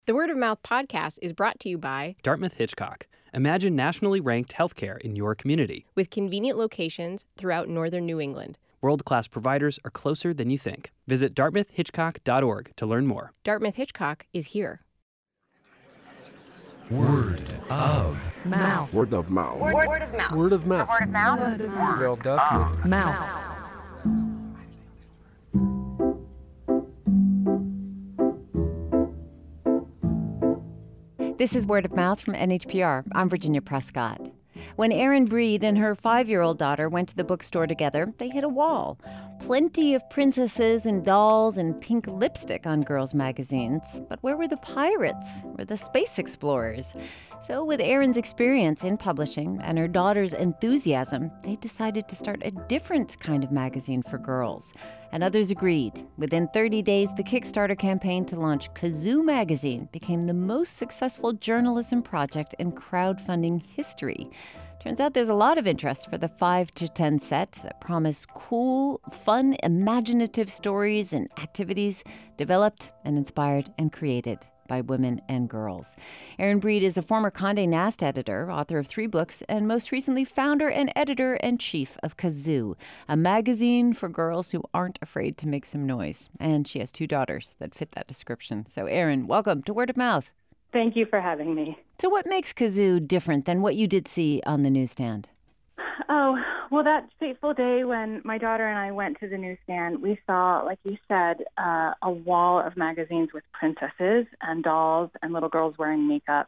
The Word of Mouth podcast is brought to you by Dartmouth Hitchcock. Imagine nationally ranked healthcare in your community. with convenient locations throughout northern New England. World-class providers are closer than you think. Visit dartmouthhitchcock.org to learn more. Dartmouth Hitchcock is here. Word of Mouth. Word of mouth. Word of mouth. Word of mouth. Mouth. This is Word of Mouth from NHPR. I'm Virginia Prescott. When Erin Breed and her 5-year-old daughter went to the bookstore together, they hit a wall. Plenty of princesses and dolls and pink lipstick on girls' magazines. But where were the pirates or the space explorers? So with Erin's experience in publishing and her daughter's enthusiasm, they decided to start a different kind of magazine for girls. And others agreed. Within 30 days, the Kickstarter campaign to launch Kazoo magazine became the most successful journalism project in crowdfunding history. Turns out there's a lot of interest for the 5 to 10 set that promise cool, fun, imaginative stories and activities developed and inspired and created by women and girls. Erin Breed is a former Condé Nast editor, author of 3 books, and most recently founder and editor-in-chief of Kazoo, a magazine for girls who aren't afraid to make some noise. And she has 2 daughters that fit that description. So Erin, welcome to Word of Mouth. Thank you for having me. So what makes Kazoo different than what you did see on the newsstand? Oh, well, that fateful day when my daughter and I went to the newsstand, we saw, like you said, a wall of magazines with princesses and dolls and little girls wearing makeup.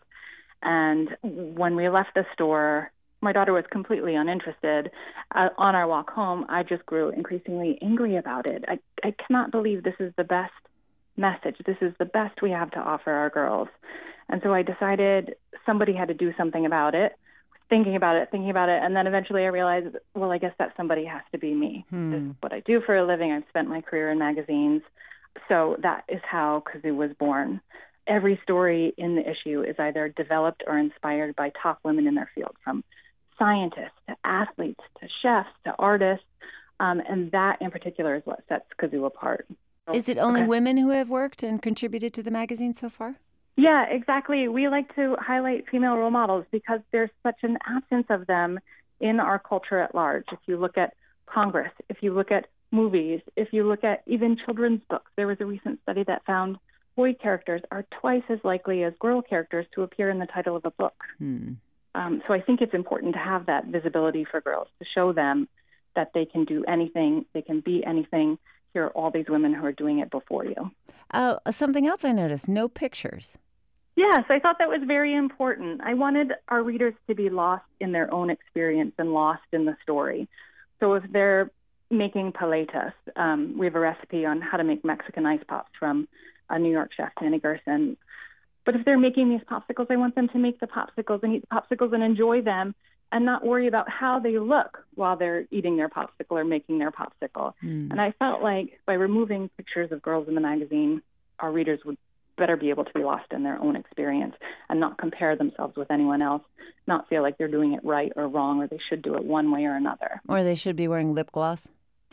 And when we left the store, my daughter was completely uninterested. On our walk home, I just grew increasingly angry about it. I cannot believe this is the best message. This is the best we have to offer our girls. And so I decided somebody had to do something about it. Thinking about it, and then eventually I realized, well, I guess that somebody has to be me. This is what I do for a living. I've spent my career in magazines. So that is how Kazoo was born. Every story in the issue is either developed or inspired by top women in their field, from scientists to athletes to chefs to artists, and that in particular is what sets Kazoo apart. Is it only women who have worked and contributed to the magazine so far? Yeah, exactly. We like to highlight female role models because there's such an absence of them in our culture at large. If you look at Congress, if you look at movies, if you look at even children's books, there was a recent study that found boy characters are twice as likely as girl characters to appear in the title of a book. So I think it's important to have that visibility for girls, to show them that they can do anything, they can be anything. Here are all these women who are doing it before you. Something else I noticed, no pictures. Yes, I thought that was very important. I wanted our readers to be lost in their own experience and lost in the story. So if they're making paletas, we have a recipe on how to make Mexican ice pops from a New York chef, Fanny Gerson. But if they're making these popsicles, I want them to make the popsicles and eat the popsicles and enjoy them and not worry about how they look while they're eating their popsicle or making their popsicle. And I felt like by removing pictures of girls in the magazine, our readers would better be able to be lost in their own experience and not compare themselves with anyone else, not feel like they're doing it right or wrong, or they should do it one way or another. Or they should be wearing lip gloss.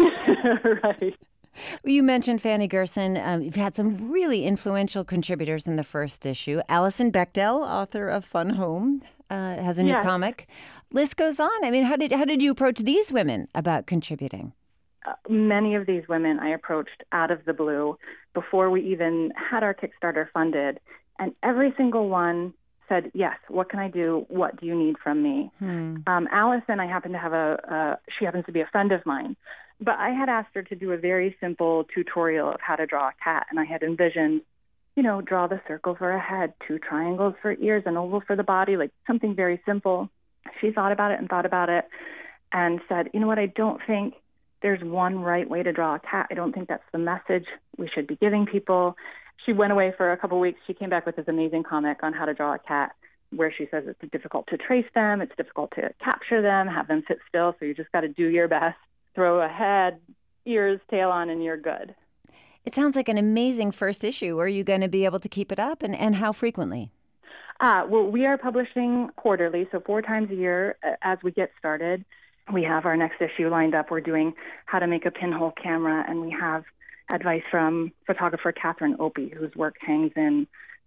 Right. Well, you mentioned Fanny Gerson. You've had some really influential contributors in the first issue. Alison Bechdel, author of Fun Home, has a new comic. List goes on. I mean, how did you approach these women about contributing? Many of these women I approached out of the blue before we even had our Kickstarter funded, and every single one said, yes, what can I do? What do you need from me? Allison, I happen to have she happens to be a friend of mine, but I had asked her to do a very simple tutorial of how to draw a cat, and I had envisioned, draw the circle for a head, 2 triangles for ears, an oval for the body, like something very simple. She thought about it and said, you know what, I don't think there's one right way to draw a cat. I don't think that's the message we should be giving people. She went away for a couple of weeks. She came back with this amazing comic on how to draw a cat, where she says it's difficult to trace them, it's difficult to capture them, have them sit still, so you just got to do your best. Throw a head, ears, tail on, and you're good. It sounds like an amazing first issue. Are you going to be able to keep it up, and how frequently? Well, we are publishing quarterly, so 4 times a year as we get started. We have our next issue lined up. We're doing how to make a pinhole camera, and we have advice from photographer Catherine Opie, whose work hangs in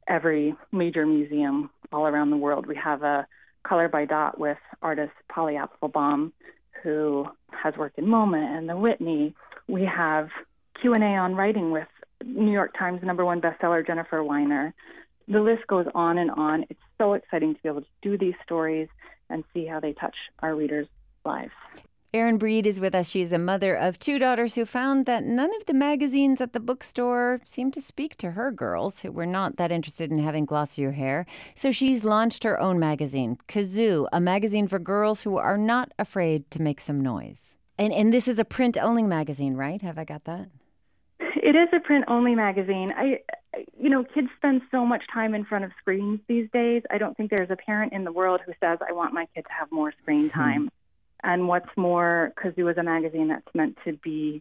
every major museum all around the world. We have a Color by Dot with artist Polly Apfelbaum, who has worked in MoMA and the Whitney. We have Q&A on writing with New York Times #1 bestseller Jennifer Weiner. The list goes on and on. It's so exciting to be able to do these stories and see how they touch our readers' lives. Erin Breed is with us. She's a mother of 2 daughters who found that none of the magazines at the bookstore seemed to speak to her girls, who were not that interested in having glossier hair. So she's launched her own magazine, Kazoo, a magazine for girls who are not afraid to make some noise. And this is a print-only magazine, right? Have I got that? It is a print-only magazine. Kids spend so much time in front of screens these days. I don't think there's a parent in the world who says, I want my kid to have more screen time. And what's more, Kazoo is a magazine that's meant to be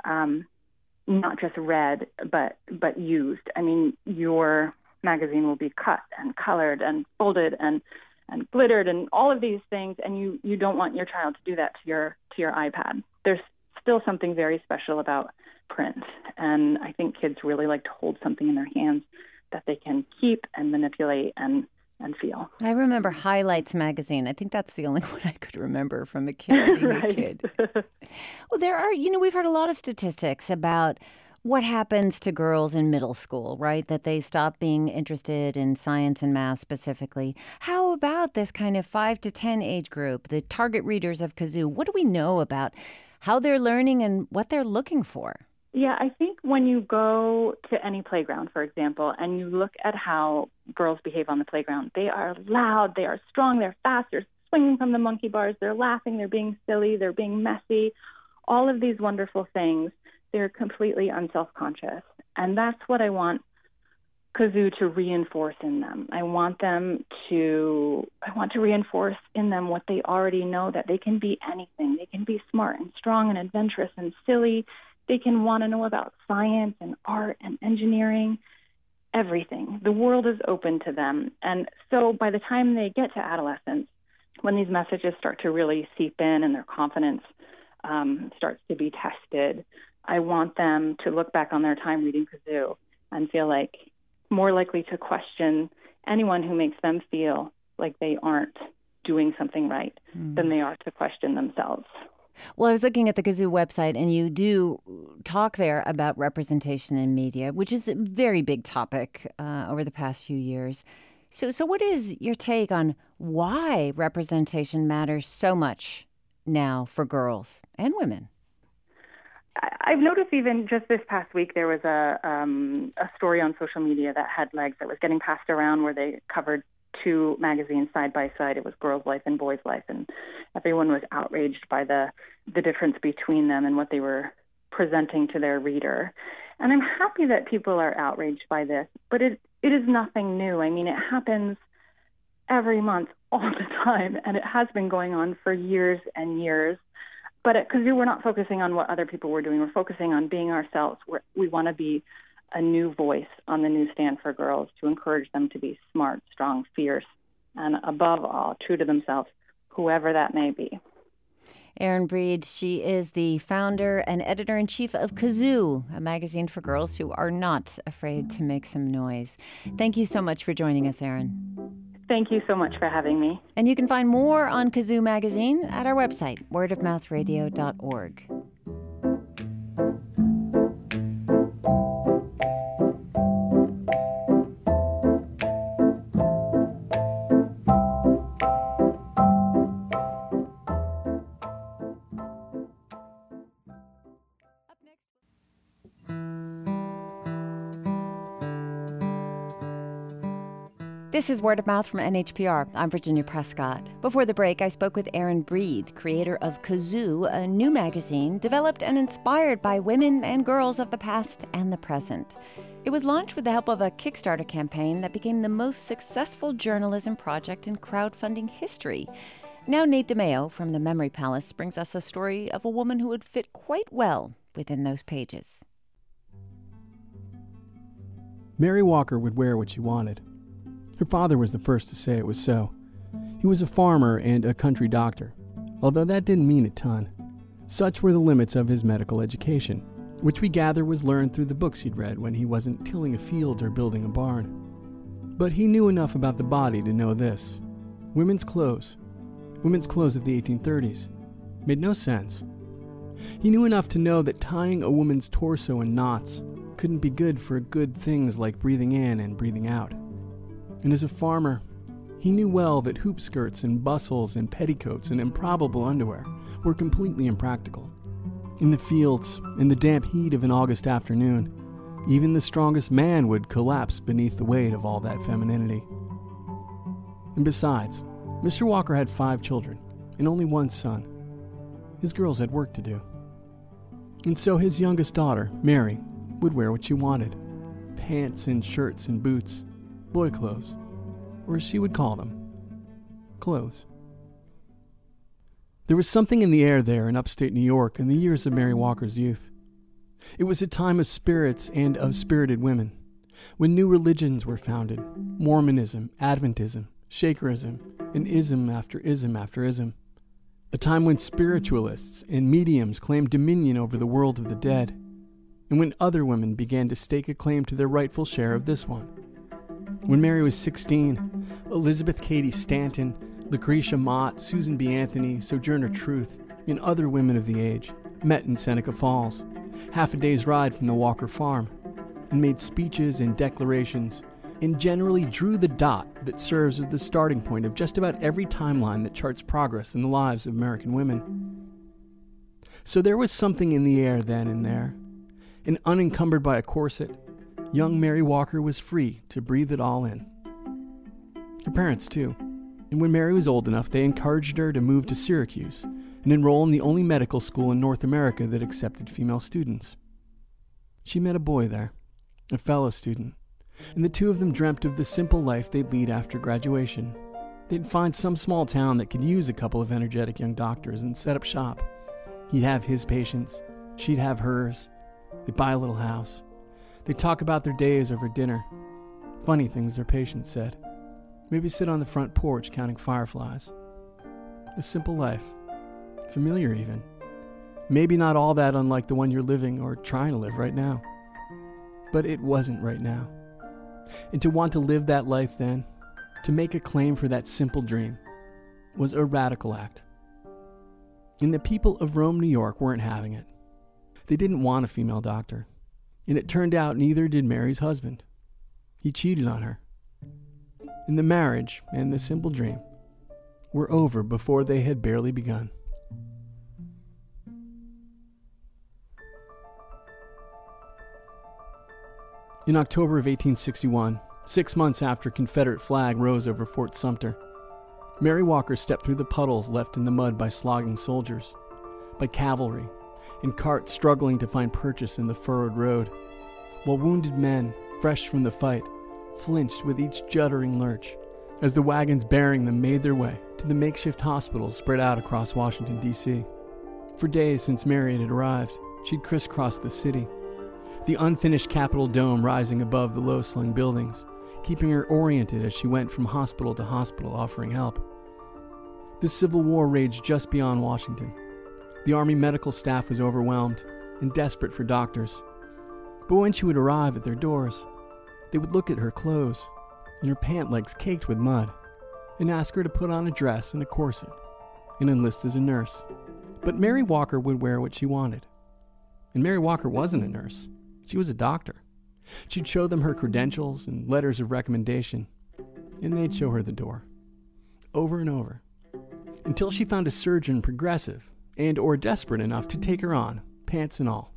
not just read, but used. I mean, your magazine will be cut and colored and folded and glittered and all of these things, and you don't want your child to do that to your iPad. There's still something very special about print, and I think kids really like to hold something in their hands that they can keep and manipulate and feel. I remember Highlights magazine. I think that's the only one I could remember from a kid, being a kid. Well, there are, we've heard a lot of statistics about what happens to girls in middle school, right? That they stop being interested in science and math specifically. How about this kind of 5 to 10 age group, the target readers of Kazoo? What do we know about how they're learning and what they're looking for? Yeah, I think when you go to any playground, for example, and you look at how girls behave on the playground, they are loud, they are strong, they're fast, they're swinging from the monkey bars, they're laughing, they're being silly, they're being messy, all of these wonderful things. They're completely unself-conscious. And that's what I want Kazoo to reinforce in them. I want to reinforce in them what they already know, that they can be anything. They can be smart and strong and adventurous and silly. They can want to know about science and art and engineering, everything. The world is open to them. And so by the time they get to adolescence, when these messages start to really seep in and their confidence starts to be tested, I want them to look back on their time reading Kazoo and feel like more likely to question anyone who makes them feel like they aren't doing something right than they are to question themselves. Well, I was looking at the Kazoo website, and you do talk there about representation in media, which is a very big topic over the past few years. So what is your take on why representation matters so much now for girls and women? I've noticed even just this past week, there was a story on social media that had legs that was getting passed around where they covered 2 magazines side by side. It was Girls' Life and Boys' Life, and everyone was outraged by the difference between them and what they were presenting to their reader. And I'm happy that people are outraged by this, but it is nothing new. I mean, it happens every month, all the time, and it has been going on for years and years. But at Kazoo, we're not focusing on what other people were doing. We're focusing on being ourselves. We want to be a new voice on the newsstand for girls to encourage them to be smart, strong, fierce, and above all, true to themselves, whoever that may be. Erin Breed, she is the founder and editor-in-chief of Kazoo, a magazine for girls who are not afraid to make some noise. Thank you so much for joining us, Erin. Thank you so much for having me. And you can find more on Kazoo Magazine at our website, wordofmouthradio.org. This is Word of Mouth from NHPR. I'm Virginia Prescott. Before the break, I spoke with Erin Breed, creator of Kazoo, a new magazine developed and inspired by women and girls of the past and the present. It was launched with the help of a Kickstarter campaign that became the most successful journalism project in crowdfunding history. Now Nate DeMeo from the Memory Palace brings us a story of a woman who would fit quite well within those pages. Mary Walker would wear what she wanted. Her father was the first to say it was so. He was a farmer and a country doctor, although that didn't mean a ton. Such were the limits of his medical education, which we gather was learned through the books he'd read when he wasn't tilling a field or building a barn. But he knew enough about the body to know this. Women's clothes of the 1830s, made no sense. He knew enough to know that tying a woman's torso in knots couldn't be good for good things like breathing in and breathing out. And as a farmer, he knew well that hoop skirts and bustles and petticoats and improbable underwear were completely impractical. In the fields, in the damp heat of an August afternoon, even the strongest man would collapse beneath the weight of all that femininity. And besides, Mr. Walker had 5 children and only one son. His girls had work to do. And so his youngest daughter, Mary, would wear what she wanted. Pants and shirts and boots, boy clothes, or as she would call them, clothes. There was something in the air there in upstate New York in the years of Mary Walker's youth. It was a time of spirits and of spirited women, when new religions were founded, Mormonism, Adventism, Shakerism, and ism after ism after ism. A time when spiritualists and mediums claimed dominion over the world of the dead, and when other women began to stake a claim to their rightful share of this one. When Mary was 16, Elizabeth Cady Stanton, Lucretia Mott, Susan B. Anthony, Sojourner Truth, and other women of the age met in Seneca Falls, half a day's ride from the Walker farm, and made speeches and declarations, and generally drew the dot that serves as the starting point of just about every timeline that charts progress in the lives of American women. So there was something in the air then and there, and unencumbered by a corset, young Mary Walker was free to breathe it all in. Her parents, too. And when Mary was old enough, they encouraged her to move to Syracuse and enroll in the only medical school in North America that accepted female students. She met a boy there, a fellow student, and the two of them dreamt of the simple life they'd lead after graduation. They'd find some small town that could use a couple of energetic young doctors and set up shop. He'd have his patients, she'd have hers. They'd buy a little house. They'd talk about their days over dinner. Funny things their patients said. Maybe sit on the front porch counting fireflies. A simple life. Familiar even. Maybe not all that unlike the one you're living or trying to live right now. But it wasn't right now. And to want to live that life then, to make a claim for that simple dream, was a radical act. And the people of Rome, New York weren't having it. They didn't want a female doctor. And it turned out neither did Mary's husband. He cheated on her. And the marriage and the simple dream were over before they had barely begun. In October of 1861, 6 months after Confederate flag rose over Fort Sumter, Mary Walker stepped through the puddles left in the mud by slogging soldiers, by cavalry, and carts struggling to find purchase in the furrowed road, while wounded men, fresh from the fight, flinched with each juddering lurch as the wagons bearing them made their way to the makeshift hospitals spread out across Washington, D.C. For days since Mary had arrived, she'd crisscrossed the city, the unfinished Capitol dome rising above the low-slung buildings, keeping her oriented as she went from hospital to hospital offering help. The Civil War raged just beyond Washington. The Army medical staff was overwhelmed and desperate for doctors. But when she would arrive at their doors, they would look at her clothes and her pant legs caked with mud and ask her to put on a dress and a corset and enlist as a nurse. But Mary Walker would wear what she wanted. And Mary Walker wasn't a nurse. She was a doctor. She'd show them her credentials and letters of recommendation, and they'd show her the door, over and over, until she found a surgeon progressive and or desperate enough to take her on, pants and all.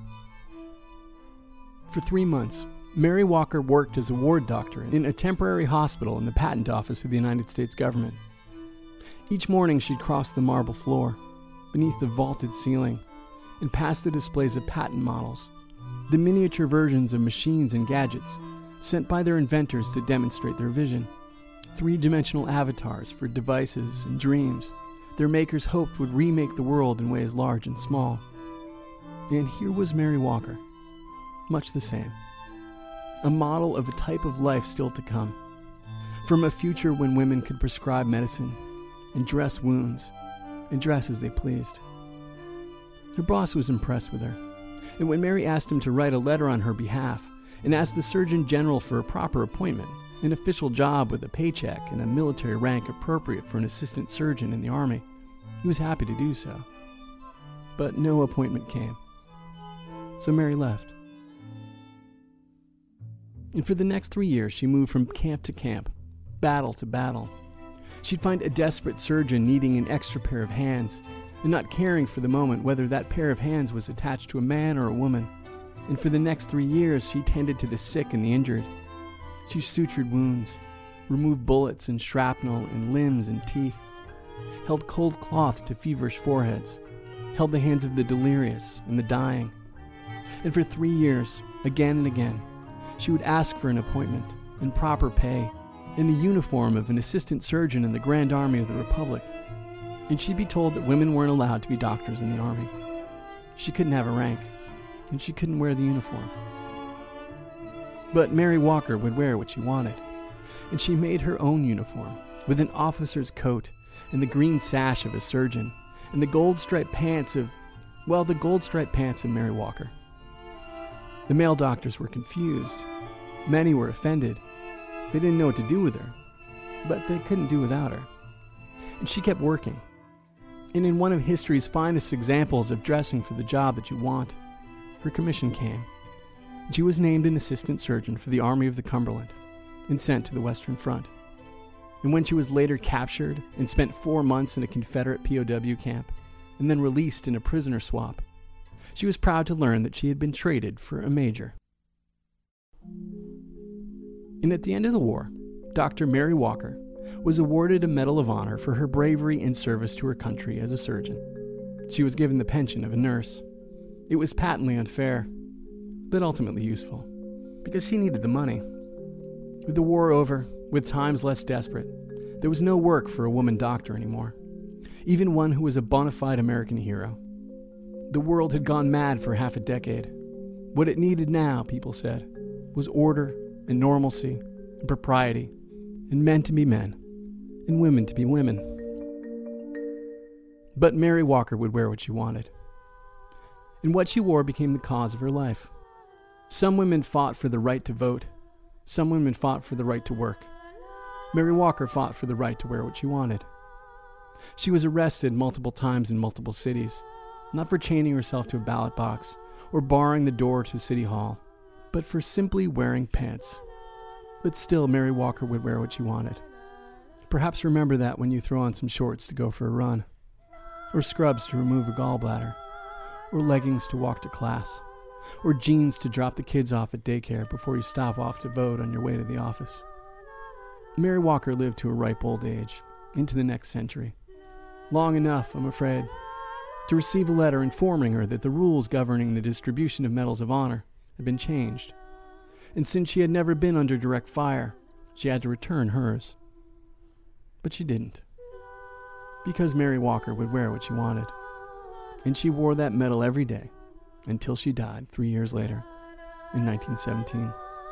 For 3 months, Mary Walker worked as a ward doctor in a temporary hospital in the patent office of the United States government. Each morning she'd cross the marble floor, beneath the vaulted ceiling, and past the displays of patent models, the miniature versions of machines and gadgets sent by their inventors to demonstrate their vision. 3-dimensional avatars for devices and dreams their makers hoped would remake the world in ways large and small. And here was Mary Walker, much the same. A model of a type of life still to come, from a future when women could prescribe medicine and dress wounds and dress as they pleased. Her boss was impressed with her, and when Mary asked him to write a letter on her behalf and asked the Surgeon General for a proper appointment, an official job with a paycheck and a military rank appropriate for an assistant surgeon in the Army, he was happy to do so. But no appointment came. So Mary left. And for the next 3 years, she moved from camp to camp, battle to battle. She'd find a desperate surgeon needing an extra pair of hands, and not caring for the moment whether that pair of hands was attached to a man or a woman. And for the next 3 years, she tended to the sick and the injured. She sutured wounds, removed bullets and shrapnel in limbs and teeth, held cold cloth to feverish foreheads, held the hands of the delirious and the dying. And for 3 years, again and again, she would ask for an appointment and proper pay in the uniform of an assistant surgeon in the Grand Army of the Republic. And she'd be told that women weren't allowed to be doctors in the Army. She couldn't have a rank, and she couldn't wear the uniform. But Mary Walker would wear what she wanted, and she made her own uniform with an officer's coat and the green sash of a surgeon and the gold-striped pants of Mary Walker. The male doctors were confused. Many were offended. They didn't know what to do with her, but they couldn't do without her. And she kept working. And in one of history's finest examples of dressing for the job that you want, her commission came. She was named an assistant surgeon for the Army of the Cumberland and sent to the Western Front. And when she was later captured and spent 4 months in a Confederate POW camp and then released in a prisoner swap, she was proud to learn that she had been traded for a major. And at the end of the war, Dr. Mary Walker was awarded a Medal of Honor for her bravery and service to her country as a surgeon. She was given the pension of a nurse. It was patently unfair, but ultimately useful, because she needed the money. With the war over, with times less desperate, there was no work for a woman doctor anymore, even one who was a bona fide American hero. The world had gone mad for half a decade. What it needed now, people said, was order and normalcy and propriety, and men to be men, and women to be women. But Mary Walker would wear what she wanted. And what she wore became the cause of her life. Some women fought for the right to vote. Some women fought for the right to work. Mary Walker fought for the right to wear what she wanted. She was arrested multiple times in multiple cities, not for chaining herself to a ballot box or barring the door to City Hall, but for simply wearing pants. But still, Mary Walker would wear what she wanted. Perhaps remember that when you throw on some shorts to go for a run, or scrubs to remove a gallbladder, or leggings to walk to class, or jeans to drop the kids off at daycare before you stop off to vote on your way to the office. Mary Walker lived to a ripe old age, into the next century. Long enough, I'm afraid, to receive a letter informing her that the rules governing the distribution of Medals of Honor had been changed. And since she had never been under direct fire, she had to return hers. But she didn't. Because Mary Walker would wear what she wanted. And she wore that medal every day until she died 3 years later, in 1917.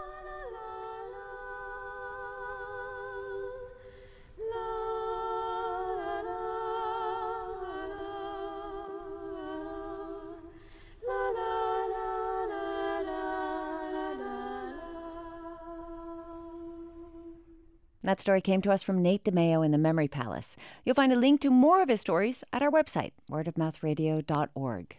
That story came to us from Nate DeMeo in the Memory Palace. You'll find a link to more of his stories at our website, wordofmouthradio.org.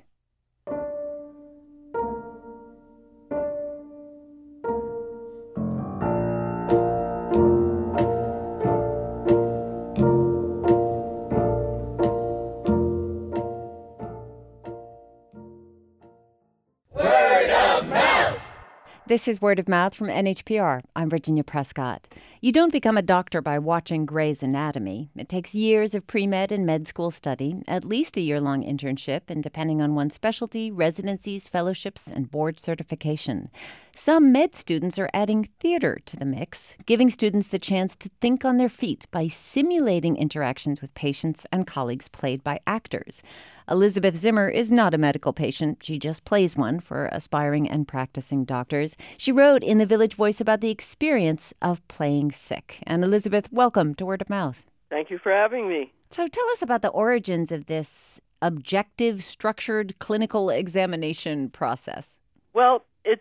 This is Word of Mouth from NHPR. I'm Virginia Prescott. You don't become a doctor by watching Grey's Anatomy. It takes years of pre-med and med school study, at least a year-long internship, and depending on one's specialty, residencies, fellowships, and board certification. Some med students are adding theater to the mix, giving students the chance to think on their feet by simulating interactions with patients and colleagues played by actors. Elizabeth Zimmer is not a medical patient. She just plays one for aspiring and practicing doctors. She wrote in The Village Voice about the experience of playing sick. And Elizabeth, welcome to Word of Mouth. Thank you for having me. So tell us about the origins of this objective, structured clinical examination process. Well, it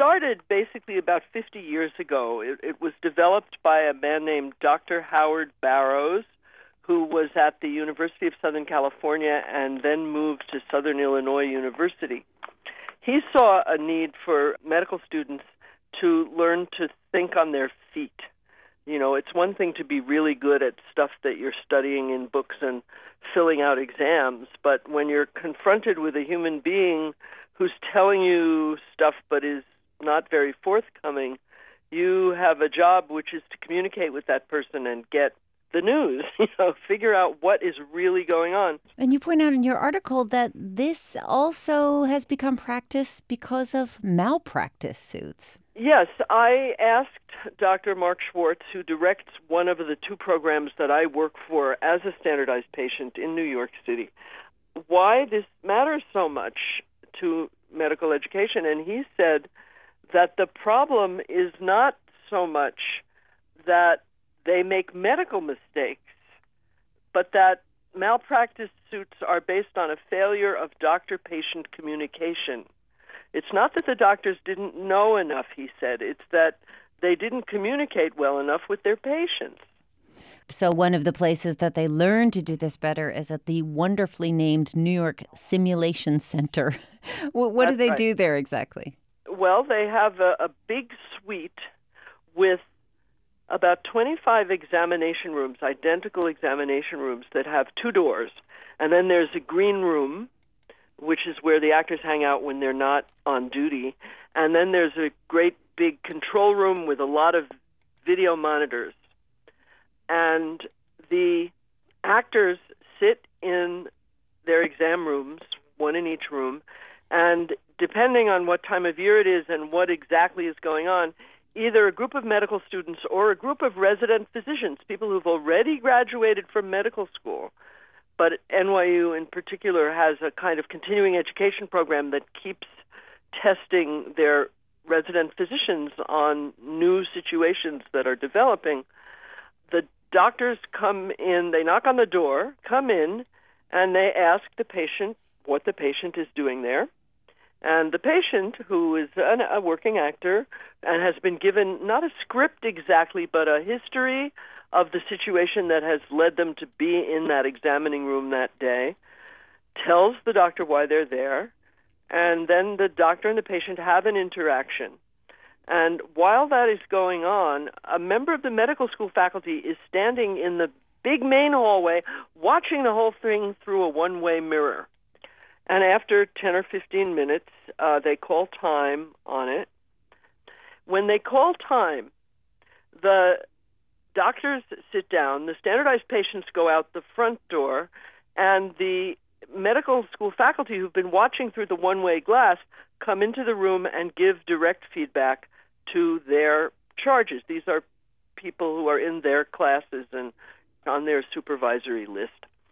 started basically about 50 years ago. It was developed by a man named Dr. Howard Barrows, who was at the University of Southern California and then moved to Southern Illinois University. He saw a need for medical students to learn to think on their feet. You know, it's one thing to be really good at stuff that you're studying in books and filling out exams, but when you're confronted with a human being who's telling you stuff but is not very forthcoming, you have a job which is to communicate with that person and get the news, figure out what is really going on. And you point out in your article that this also has become practice because of malpractice suits. Yes, I asked Dr. Mark Schwartz, who directs one of the two programs that I work for as a standardized patient in New York City, why this matters so much to medical education. And he said that the problem is not so much that they make medical mistakes, but that malpractice suits are based on a failure of doctor-patient communication. It's not that the doctors didn't know enough, he said. It's that they didn't communicate well enough with their patients. So one of the places that they learn to do this better is at the wonderfully named New York Simulation Center. What do they do there exactly? Well, they have a big suite with about 25 examination rooms, identical examination rooms that have two doors. And then there's a green room, which is where the actors hang out when they're not on duty. And then there's a great big control room with a lot of video monitors. And the actors sit in their exam rooms, one in each room, and depending on what time of year it is and what exactly is going on, either a group of medical students or a group of resident physicians, people who've already graduated from medical school, but NYU in particular has a kind of continuing education program that keeps testing their resident physicians on new situations that are developing. The doctors come in, they knock on the door, come in, and they ask the patient what the patient is doing there. And the patient, who is a working actor and has been given not a script exactly, but a history of the situation that has led them to be in that examining room that day, tells the doctor why they're there, and then the doctor and the patient have an interaction. And while that is going on, a member of the medical school faculty is standing in the big main hallway watching the whole thing through a one-way mirror. And after 10 or 15 minutes, they call time on it. When they call time, the doctors sit down, the standardized patients go out the front door, and the medical school faculty who've been watching through the one-way glass come into the room and give direct feedback to their charges. These are people who are in their classes and on their supervisory list.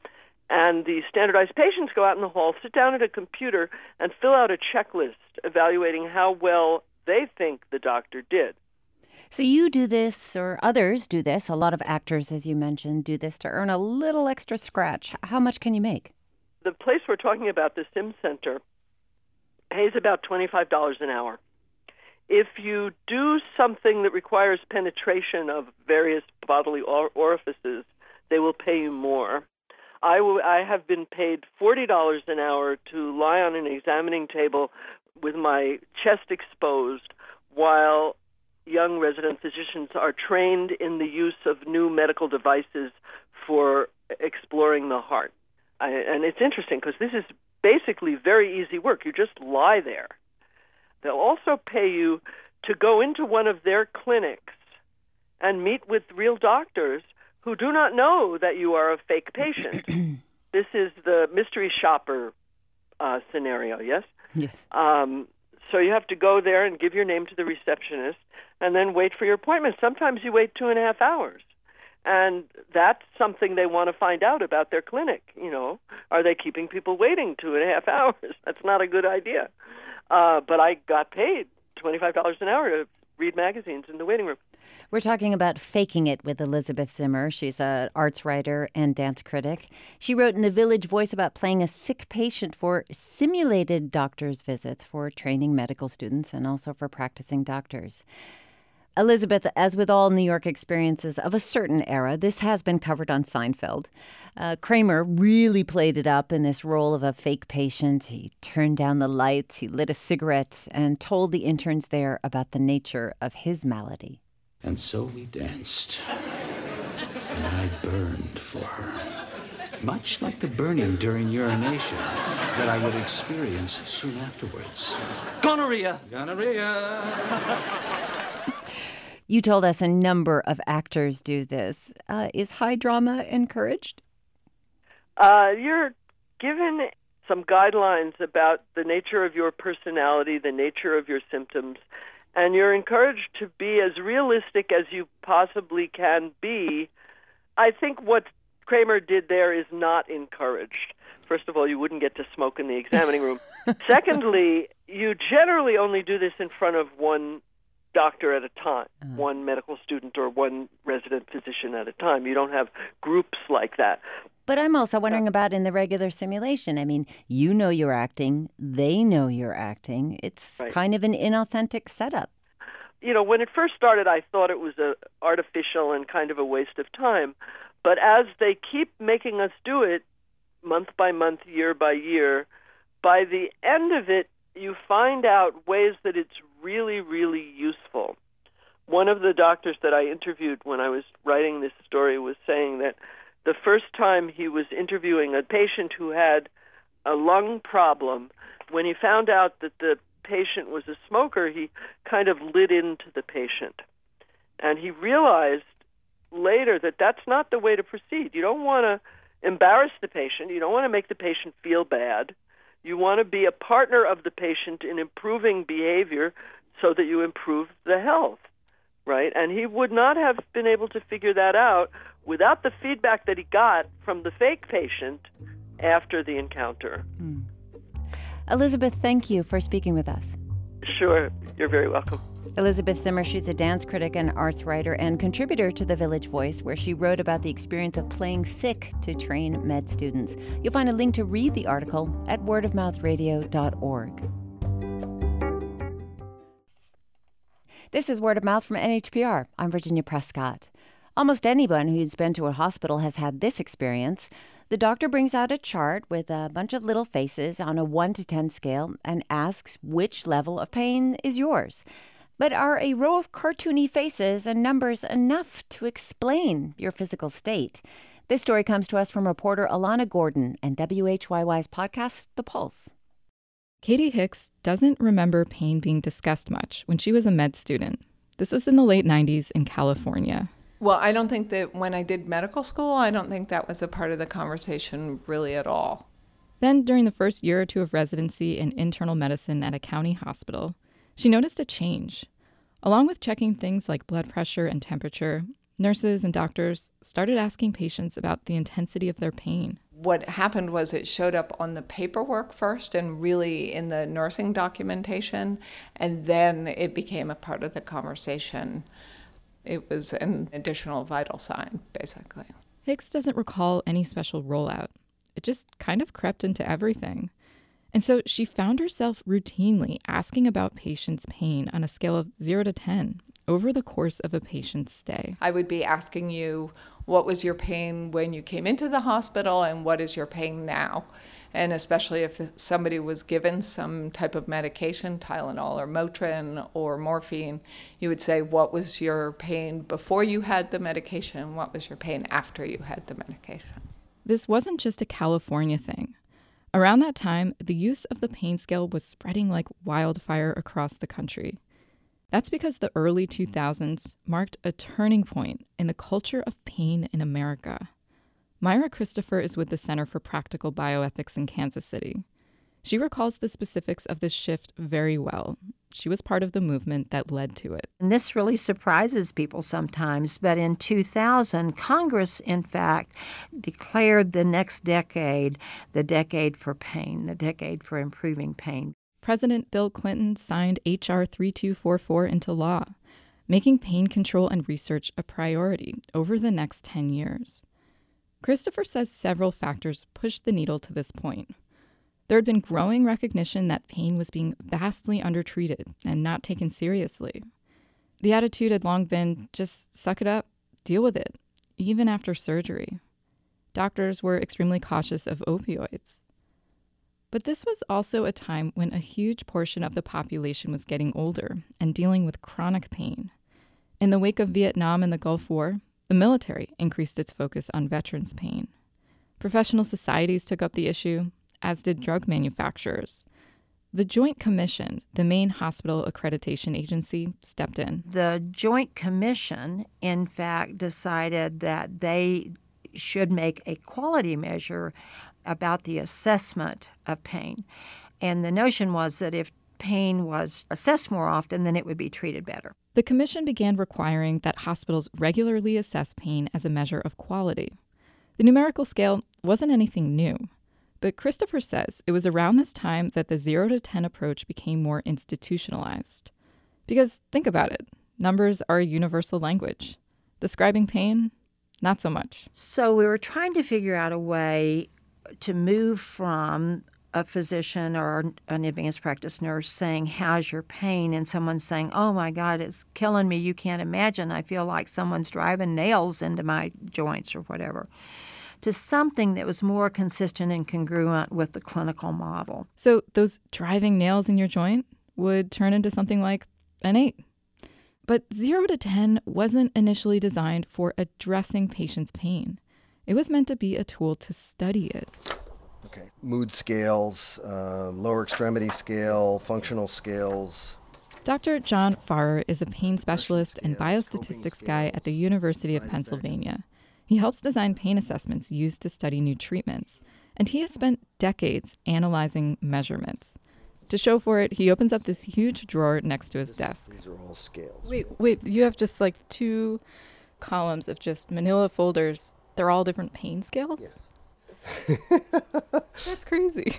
And the standardized patients go out in the hall, sit down at a computer, and fill out a checklist evaluating how well they think the doctor did. So you do this, or others do this, a lot of actors, as you mentioned, do this to earn a little extra scratch. How much can you make? The place we're talking about, the Sim Center, pays about $25 an hour. If you do something that requires penetration of various bodily orifices, they will pay you more. I have been paid $40 an hour to lie on an examining table with my chest exposed while young resident physicians are trained in the use of new medical devices for exploring the heart. And it's interesting because this is basically very easy work. You just lie there. They'll also pay you to go into one of their clinics and meet with real doctors who do not know that you are a fake patient. This is the mystery shopper scenario, yes? Yes. So you have to go there and give your name to the receptionist and then wait for your appointment. Sometimes you wait 2.5 hours. And that's something they want to find out about their clinic. Are they keeping people waiting 2.5 hours? That's not a good idea. But I got paid $25 an hour to read magazines in the waiting room. We're talking about Faking It with Elizabeth Zimmer. She's an arts writer and dance critic. She wrote in The Village Voice about playing a sick patient for simulated doctor's visits for training medical students and also for practicing doctors. Elizabeth, as with all New York experiences of a certain era, this has been covered on Seinfeld. Kramer really played it up in this role of a fake patient. He turned down the lights, he lit a cigarette, and told the interns there about the nature of his malady. And so we danced, and I burned for her, much like the burning during urination that I would experience soon afterwards. Gonorrhea! Gonorrhea! You told us a number of actors do this. Is high drama encouraged? You're given some guidelines about the nature of your personality, the nature of your symptoms, and you're encouraged to be as realistic as you possibly can be. I think what Kramer did there is not encouraged. First of all, you wouldn't get to smoke in the examining room. Secondly, you generally only do this in front of one doctor at a time, one medical student or one resident physician at a time. You don't have groups like that. But I'm also wondering about in the regular simulation. I mean, you know you're acting. They know you're acting. It's kind of an inauthentic setup. You know, when it first started, I thought it was artificial and kind of a waste of time. But as they keep making us do it month by month, year by year, by the end of it, you find out ways that it's really, really useful. One of the doctors that I interviewed when I was writing this story was saying that the first time he was interviewing a patient who had a lung problem, when he found out that the patient was a smoker, he kind of lit into the patient. And he realized later that that's not the way to proceed. You don't want to embarrass the patient. You don't want to make the patient feel bad. You want to be a partner of the patient in improving behavior so that you improve the health, right? And he would not have been able to figure that out without the feedback that he got from the fake patient after the encounter. Elizabeth, thank you for speaking with us. Sure. You're very welcome. Elizabeth Zimmer, she's a dance critic and arts writer and contributor to The Village Voice, where she wrote about the experience of playing sick to train med students. You'll find a link to read the article at wordofmouthradio.org. This is Word of Mouth from NHPR. I'm Virginia Prescott. Almost anyone who's been to a hospital has had this experience. The doctor brings out a chart with a bunch of little faces on a 1 to 10 scale and asks which level of pain is yours. But are a row of cartoony faces and numbers enough to explain your physical state? This story comes to us from reporter Alana Gordon and WHYY's podcast, The Pulse. Katie Hicks doesn't remember pain being discussed much when she was a med student. This was in the late 90s in California. Well, I don't think that when I did medical school, I don't think that was a part of the conversation really at all. Then, during the first year or two of residency in internal medicine at a county hospital, she noticed a change. Along with checking things like blood pressure and temperature, nurses and doctors started asking patients about the intensity of their pain. What happened was it showed up on the paperwork first and really in the nursing documentation, and then it became a part of the conversation. It was an additional vital sign, basically. Hicks doesn't recall any special rollout. It just kind of crept into everything. And so she found herself routinely asking about patients' pain on a scale of 0 to 10 over the course of a patient's stay. I would be asking you, what was your pain when you came into the hospital and what is your pain now? And especially if somebody was given some type of medication, Tylenol or Motrin or morphine, you would say, what was your pain before you had the medication? What was your pain after you had the medication? This wasn't just a California thing. Around that time, the use of the pain scale was spreading like wildfire across the country. That's because the early 2000s marked a turning point in the culture of pain in America. Myra Christopher is with the Center for Practical Bioethics in Kansas City. She recalls the specifics of this shift very well. She was part of the movement that led to it. And this really surprises people sometimes, but in 2000, Congress, in fact, declared the next decade the decade for pain, the decade for improving pain. President Bill Clinton signed H.R. 3244 into law, making pain control and research a priority over the next 10 years. Christopher says several factors pushed the needle to this point. There had been growing recognition that pain was being vastly undertreated and not taken seriously. The attitude had long been, just suck it up, deal with it, even after surgery. Doctors were extremely cautious of opioids. But this was also a time when a huge portion of the population was getting older and dealing with chronic pain. In the wake of Vietnam and the Gulf War, the military increased its focus on veterans' pain. Professional societies took up the issue, as did drug manufacturers. The Joint Commission, the main hospital accreditation agency, stepped in. The Joint Commission, in fact, decided that they should make a quality measure about the assessment of pain. And the notion was that if pain was assessed more often, then it would be treated better. The commission began requiring that hospitals regularly assess pain as a measure of quality. The numerical scale wasn't anything new. But Christopher says it was around this time that the 0 to 10 approach became more institutionalized. Because think about it, numbers are a universal language. Describing pain, not so much. So we were trying to figure out a way to move from a physician or an advanced practice nurse saying, how's your pain? And someone saying, oh my God, it's killing me. You can't imagine. I feel like someone's driving nails into my joints or whatever. To something that was more consistent and congruent with the clinical model. So those driving nails in your joint would turn into something like an 8. But 0 to 10 wasn't initially designed for addressing patients' pain. It was meant to be a tool to study it. Okay, mood scales, lower extremity scale, functional scales. Dr. John Farrer is a pain specialist and biostatistics guy at the University of Pennsylvania. He helps design pain assessments used to study new treatments, and he has spent decades analyzing measurements. To show for it, he opens up this huge drawer next to his desk. These are all scales. Wait, you have just like 2 columns of just manila folders. They're all different pain scales? Yes. That's crazy.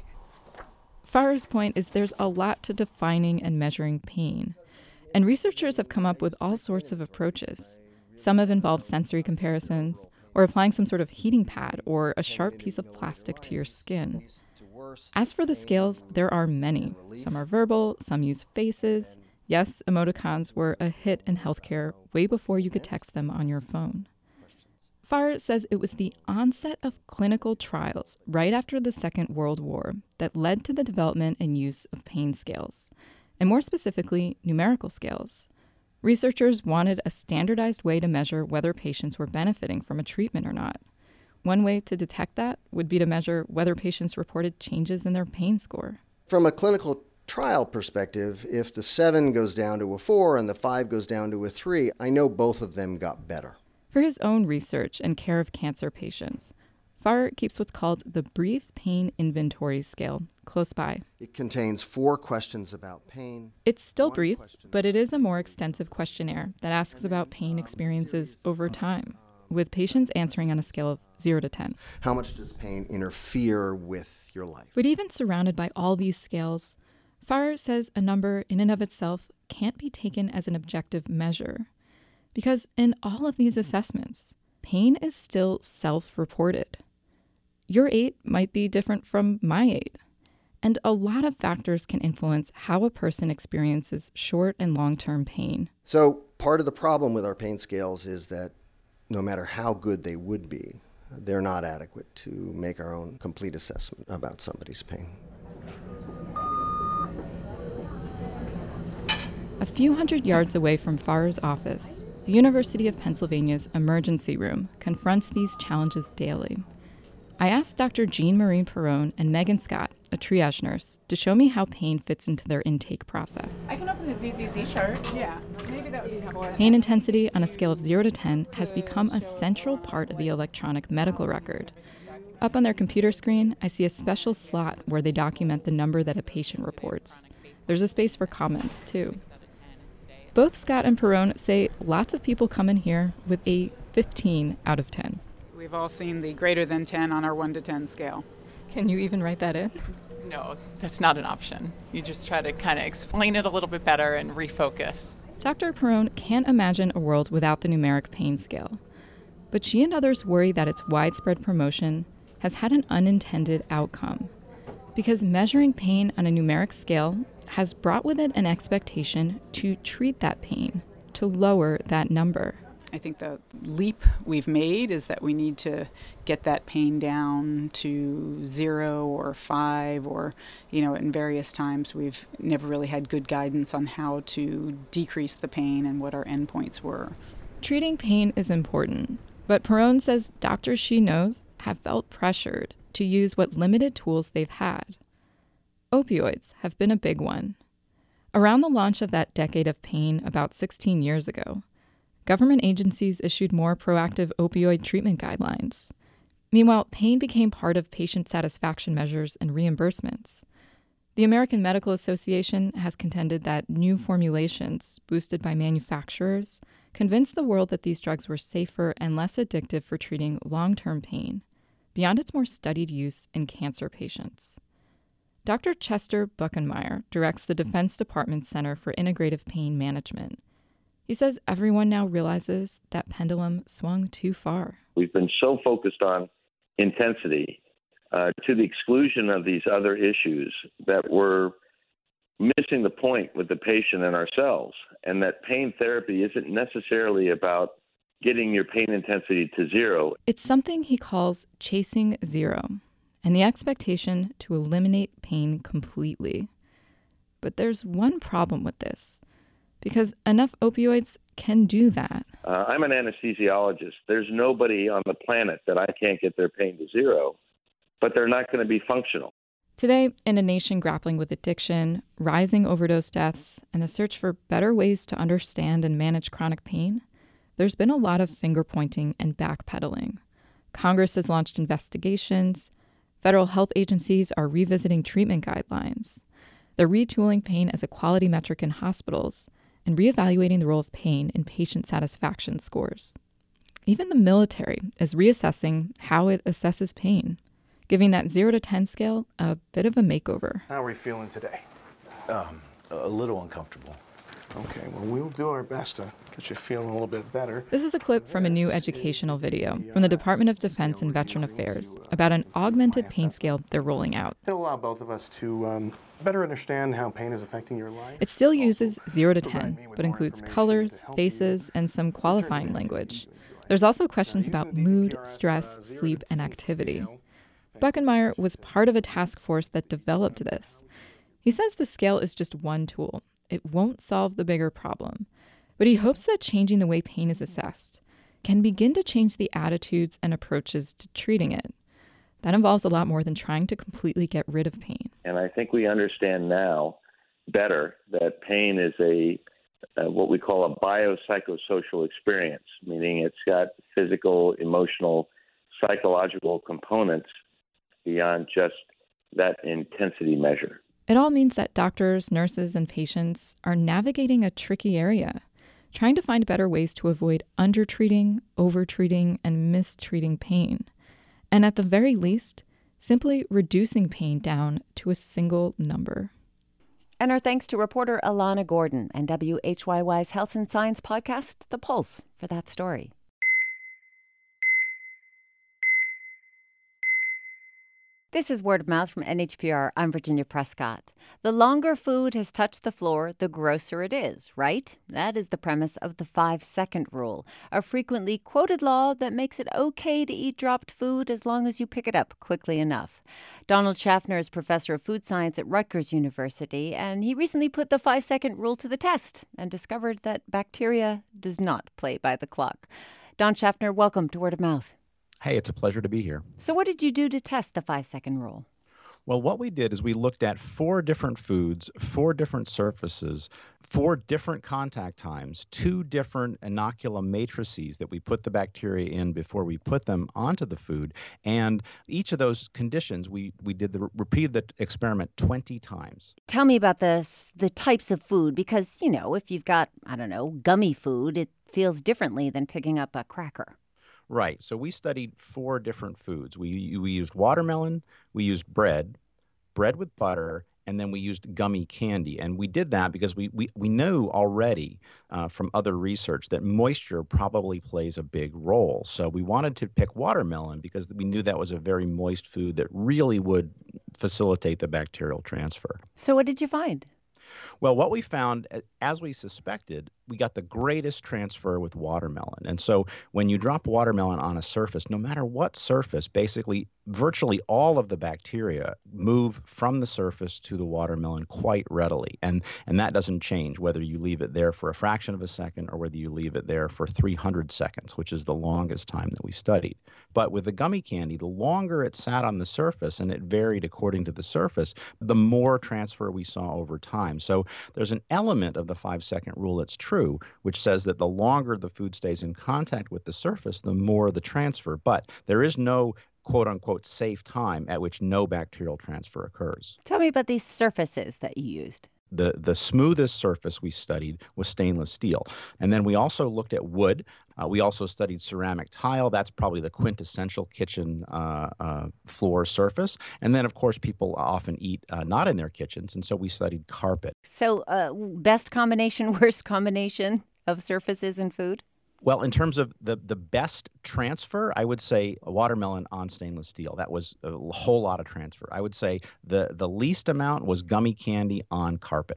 Farrer's point is there's a lot to defining and measuring pain, and researchers have come up with all sorts of approaches. Some have involved sensory comparisons, or applying some sort of heating pad or a sharp piece of plastic to your skin. As for the scales, there are many. Some are verbal, some use faces. Yes, emoticons were a hit in healthcare way before you could text them on your phone. Farrer says it was the onset of clinical trials right after the Second World War that led to the development and use of pain scales, and more specifically, numerical scales. Researchers wanted a standardized way to measure whether patients were benefiting from a treatment or not. One way to detect that would be to measure whether patients reported changes in their pain score. From a clinical trial perspective, if the 7 goes down to a 4 and the 5 goes down to a 3, I know both of them got better. For his own research and care of cancer patients, Farrer keeps what's called the Brief Pain Inventory Scale close by. It contains 4 questions about pain. It's still brief, but it is a more extensive questionnaire that asks about pain experiences over time, with patients answering on a scale of 0 to 10. How much does pain interfere with your life? But even surrounded by all these scales, Farrer says a number in and of itself can't be taken as an objective measure. Because in all of these assessments, pain is still self-reported. Your 8 might be different from my 8. And a lot of factors can influence how a person experiences short and long-term pain. So part of the problem with our pain scales is that no matter how good they would be, they're not adequate to make our own complete assessment about somebody's pain. A few hundred yards away from Farrer's office, the University of Pennsylvania's emergency room confronts these challenges daily. I asked Dr. Jean-Marie Perrone and Megan Scott, a triage nurse, to show me how pain fits into their intake process. I can open the ZZZ chart. Yeah, maybe that would be helpful. Pain intensity on a scale of 0 to 10 has become a central part of the electronic medical record. Up on their computer screen, I see a special slot where they document the number that a patient reports. There's a space for comments, too. Both Scott and Perrone say lots of people come in here with a 15 out of 10. We've all seen the greater than 10 on our 1 to 10 scale. Can you even write that in? No, that's not an option. You just try to kind of explain it a little bit better and refocus. Dr. Perrone can't imagine a world without the numeric pain scale. But she and others worry that its widespread promotion has had an unintended outcome. Because measuring pain on a numeric scale has brought with it an expectation to treat that pain, to lower that number. I think the leap we've made is that we need to get that pain down to 0 or 5 or, in various times we've never really had good guidance on how to decrease the pain and what our endpoints were. Treating pain is important, but Perrone says doctors she knows have felt pressured to use what limited tools they've had. Opioids have been a big one. Around the launch of that decade of pain about 16 years ago, government agencies issued more proactive opioid treatment guidelines. Meanwhile, pain became part of patient satisfaction measures and reimbursements. The American Medical Association has contended that new formulations, boosted by manufacturers, convinced the world that these drugs were safer and less addictive for treating long-term pain, beyond its more studied use in cancer patients. Dr. Chester Buckenmeyer directs the Defense Department's Center for Integrative Pain Management. He says everyone now realizes that pendulum swung too far. We've been so focused on intensity to the exclusion of these other issues that we're missing the point with the patient and ourselves, and that pain therapy isn't necessarily about getting your pain intensity to 0. It's something he calls chasing 0, and the expectation to eliminate pain completely. But there's one problem with this. Because enough opioids can do that. I'm an anesthesiologist. There's nobody on the planet that I can't get their pain to 0, but they're not going to be functional. Today, in a nation grappling with addiction, rising overdose deaths, and the search for better ways to understand and manage chronic pain, there's been a lot of finger-pointing and backpedaling. Congress has launched investigations. Federal health agencies are revisiting treatment guidelines. They're retooling pain as a quality metric in hospitals and reevaluating the role of pain in patient satisfaction scores. Even the military is reassessing how it assesses pain, giving that 0 to 10 scale a bit of a makeover. How are we feeling today? A little uncomfortable. Okay, well, we'll do our best to get you feeling a little bit better. This is a clip from a new educational video from the Department of Defense and Veteran Affairs about an augmented pain scale they're rolling out. It'll allow both of us to better understand how pain is affecting your life. It still uses 0 to 10, but includes colors, faces, and some qualifying language. There's also questions about mood, stress, sleep, and activity. Buckenmeyer was part of a task force that developed this. He says the scale is just one tool. It won't solve the bigger problem. But he hopes that changing the way pain is assessed can begin to change the attitudes and approaches to treating it. That involves a lot more than trying to completely get rid of pain. And I think we understand now better that pain is a what we call a biopsychosocial experience, meaning it's got physical, emotional, psychological components beyond just that intensity measure. It all means that doctors, nurses, and patients are navigating a tricky area, trying to find better ways to avoid undertreating, overtreating, and mistreating pain. And at the very least, simply reducing pain down to a single number. And our thanks to reporter Alana Gordon and WHYY's Health and Science podcast, The Pulse, for that story. This is Word of Mouth from NHPR. I'm Virginia Prescott. The longer food has touched the floor, the grosser it is, right? That is the premise of the 5-second rule, a frequently quoted law that makes it okay to eat dropped food as long as you pick it up quickly enough. Donald Schaffner is professor of food science at Rutgers University, and he recently put the 5-second rule to the test and discovered that bacteria does not play by the clock. Don Schaffner, welcome to Word of Mouth. Hey, it's a pleasure to be here. So what did you do to test the 5-second rule? Well, what we did is we looked at 4 different foods, 4 different surfaces, 4 different contact times, 2 different inoculum matrices that we put the bacteria in before we put them onto the food. And each of those conditions, we repeated the experiment 20 times. Tell me about the types of food, because, if you've got, gummy food, it feels differently than picking up a cracker. Right. So we studied 4 different foods. We used watermelon, we used bread with butter, and then we used gummy candy. And we did that because we know already from other research that moisture probably plays a big role. So we wanted to pick watermelon because we knew that was a very moist food that really would facilitate the bacterial transfer. So what did you find? Well, what we found, as we suspected, we got the greatest transfer with watermelon. And so when you drop watermelon on a surface, no matter what surface, basically virtually all of the bacteria move from the surface to the watermelon quite readily. And that doesn't change whether you leave it there for a fraction of a second or whether you leave it there for 300 seconds, which is the longest time that we studied. But with the gummy candy, the longer it sat on the surface, and it varied according to the surface, the more transfer we saw over time. So there's an element of the 5-second rule that's true, which says that the longer the food stays in contact with the surface, the more the transfer. But there is no quote-unquote safe time at which no bacterial transfer occurs. Tell me about these surfaces that you used. The smoothest surface we studied was stainless steel. And then we also looked at wood. We also studied ceramic tile. That's probably the quintessential kitchen floor surface. And then, of course, people often eat not in their kitchens, and so we studied carpet. So best combination, worst combination of surfaces in food? Well, in terms of the best transfer, I would say a watermelon on stainless steel. That was a whole lot of transfer. I would say the least amount was gummy candy on carpet.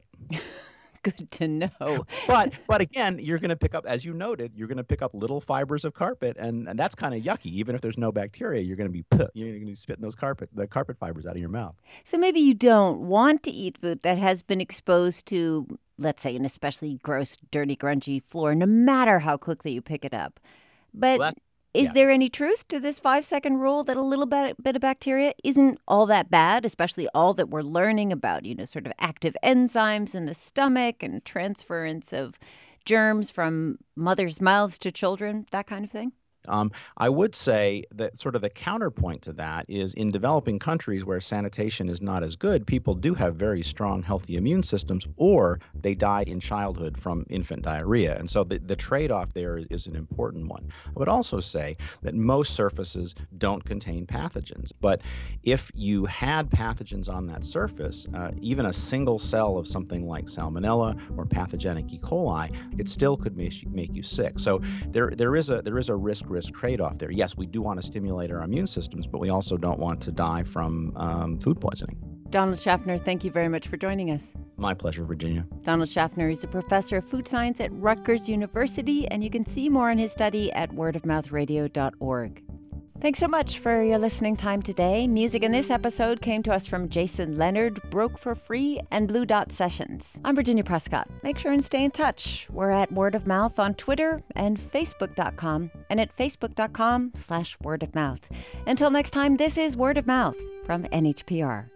Good to know. But again, you're going to pick up, as you noted, you're going to pick up little fibers of carpet, and that's kind of yucky. Even if there's no bacteria, you're going to be spitting the carpet fibers out of your mouth. So maybe you don't want to eat food that has been exposed to, let's say, an especially gross, dirty, grungy floor, no matter how quickly you pick it up. But is there any truth to this 5-second rule that a little bit of bacteria isn't all that bad, especially all that we're learning about, sort of active enzymes in the stomach and transference of germs from mothers' mouths to children, that kind of thing? I would say that sort of the counterpoint to that is in developing countries where sanitation is not as good, people do have very strong, healthy immune systems, or they died in childhood from infant diarrhea. And so the trade-off there is an important one. I would also say that most surfaces don't contain pathogens. But if you had pathogens on that surface, even a single cell of something like Salmonella or pathogenic E. coli, it still could make you sick. So there is a risk trade-off there. Yes, we do want to stimulate our immune systems, but we also don't want to die from food poisoning. Donald Schaffner, thank you very much for joining us. My pleasure, Virginia. Donald Schaffner is a professor of food science at Rutgers University, and you can see more on his study at wordofmouthradio.org. Thanks so much for your listening time today. Music in this episode came to us from Jason Leonard, Broke for Free, and Blue Dot Sessions. I'm Virginia Prescott. Make sure and stay in touch. We're at Word of Mouth on Twitter and Facebook.com, and at Facebook.com/wordofmouth. Until next time, this is Word of Mouth from NHPR.